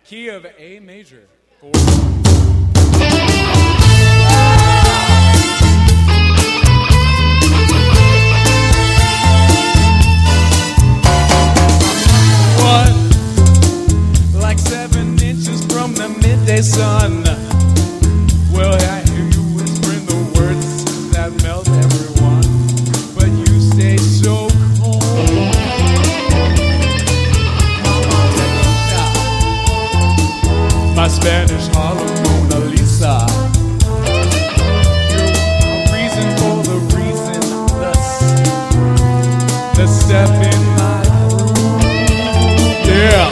key of A major. Like 7 inches from the midday sun. Well, I hear you whispering the words that melt everyone, but you stay so cold. My Spanish Harlem Mona Lisa. You're a reason for the reason, the step in my room. Yeah.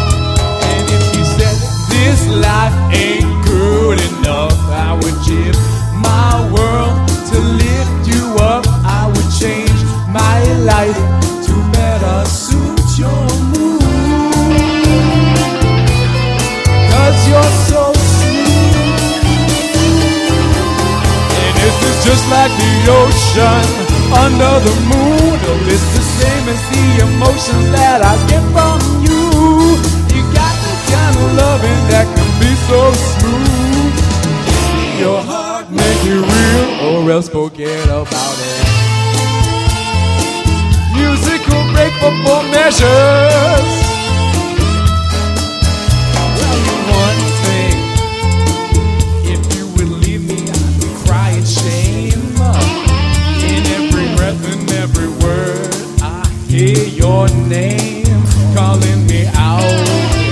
This life ain't good enough. I would give my world to lift you up. I would change my life to better suit your mood. 'Cause you're so sweet. And this is just like the ocean under the moon. Oh, it's the same as the emotions that I get from you. You got the kind of loving that can be so smooth. Your heart, make it real, or else forget about it. Musical break for 4 measures. Well, one thing, if you would leave me, I'd be crying shame. In every breath and every word, I hear your name calling me out.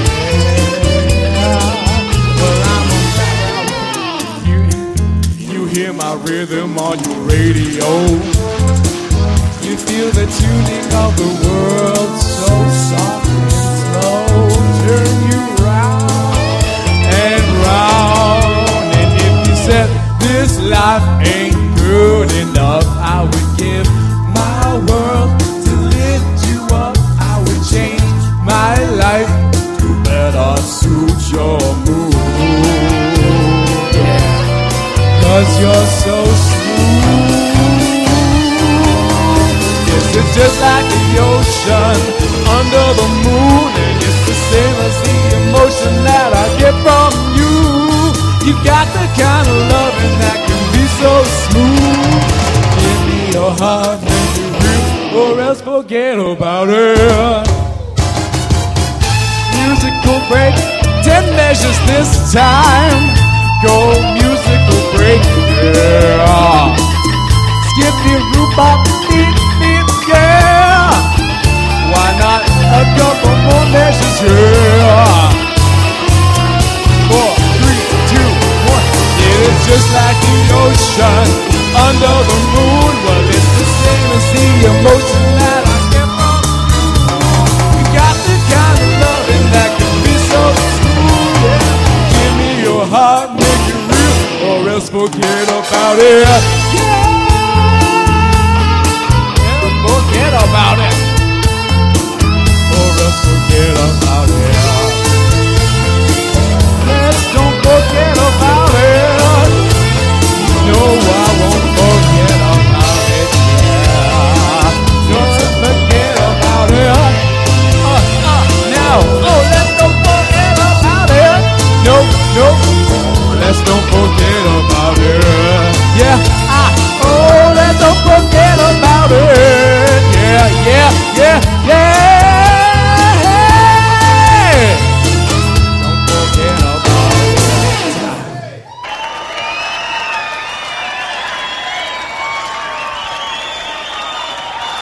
Hear my rhythm on your radio. You feel the tuning of the world so soft and slow. Turn you round and round. And if you said this life ain't good enough, I would give my world to lift you up. I would change my life to better suit your mood. 'Cause you're so smooth. Yes, it's just like the ocean under the moon. And it's the same as the emotion that I get from you. You got the kind of loving that can be so smooth. Give me your heart, make it real, or else forget about it. Musical break, 10 measures this time. Go musical break, yeah. Skip your rhubarb, beep, beep, yeah. Why not a couple more measures, yeah. 4, 3, 2, 1. It is just like the ocean under the moon. Well, it's the same as the emotion that I get from you. You got the kind of loving that can be so smooth, yeah. Give me your heart, or else forget about it.